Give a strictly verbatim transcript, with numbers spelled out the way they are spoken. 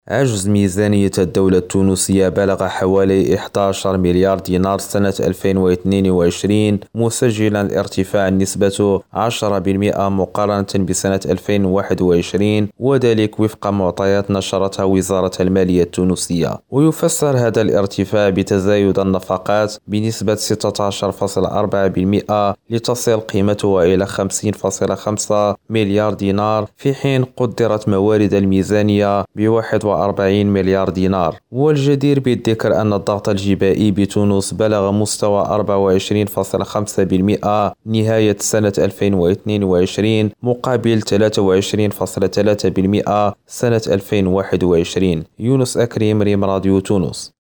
عجز ميزانية الدولة التونسية بلغ حوالي إحدى عشر مليار دينار سنة ألفين واثنين وعشرين، مسجلا ارتفاع نسبة عشرة بالمئة مقارنة بسنة ألفين وواحد وعشرين، وذلك وفق معطيات نشرتها وزارة المالية التونسية. ويفسر هذا الارتفاع بتزايد النفقات بنسبة ستة عشر فاصلة أربعة بالمئة لتصل قيمتها إلى خمسين فاصلة خمسة مليار دينار، في حين قدرت موارد الميزانية بواحد وأربعين مليار دينار. والجدير بالذكر أن الضغط الجبائي بتونس بلغ مستوى أربعة وعشرين فاصلة خمسة بالمئة نهاية سنة ألفين واثنين وعشرين مقابل ثلاثة وعشرين فاصلة ثلاثة بالمئة سنة ألفين وواحد وعشرين. يونس أكريم، ريم راديو تونس.